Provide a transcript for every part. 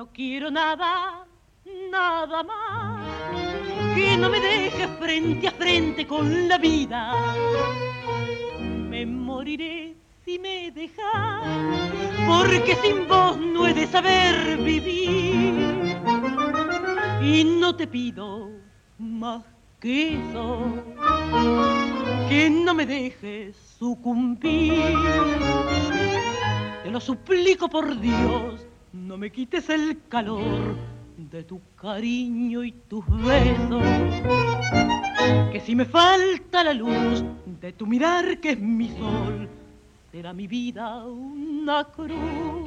No quiero nada, nada más, que no me dejes frente a frente con la vida. Me moriré si me dejas, porque sin vos no he de saber vivir. Y no te pido más que eso, que no me dejes sucumbir. Te lo suplico por Dios, no me quites el calor de tu cariño y tus besos. Que si me falta la luz de tu mirar que es mi sol, será mi vida una cruz.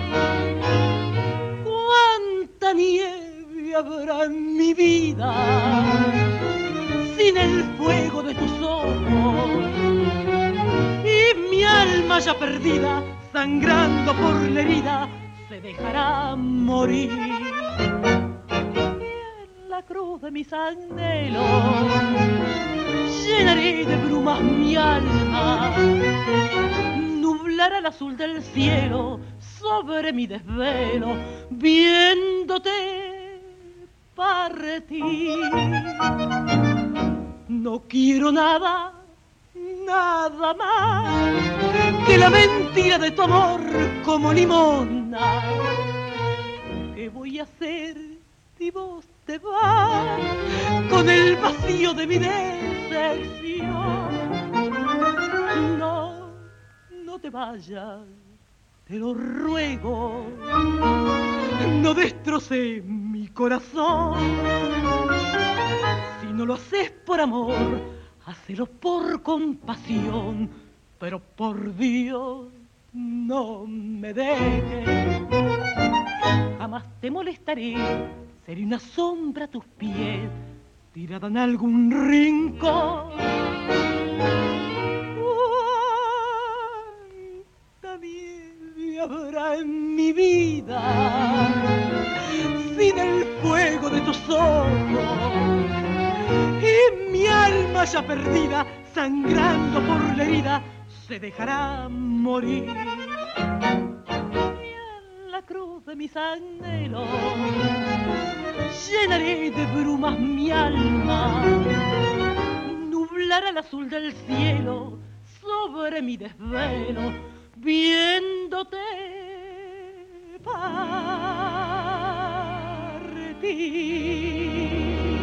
Cuánta nieve habrá en mi vida sin el fuego de tus ojos, y mi alma ya perdida, sangrando por la herida, se dejará morir. Y en la cruz de mis anhelos llenaré de brumas mi alma, nublará el azul del cielo sobre mi desvelo, viéndote partir. No quiero nada, nada más que la mentira de tu amor como limona. ¿Qué voy a hacer si vos te vas con el vacío de mi decepción? No, no te vayas, te lo ruego, no destroces mi corazón. Si no lo haces por amor, hacelo por compasión, pero por Dios no me dejes. Jamás te molestaré, seré una sombra a tus pies, tirada en algún rincón. Cuánta nieve habrá en mi vida sin el fuego de tus ojos, y mi alma ya perdida, sangrando por la herida, se dejará morir. Y en la cruz de mis anhelos llenaré de brumas mi alma, nublará el azul del cielo sobre mi desvelo, viéndote partir.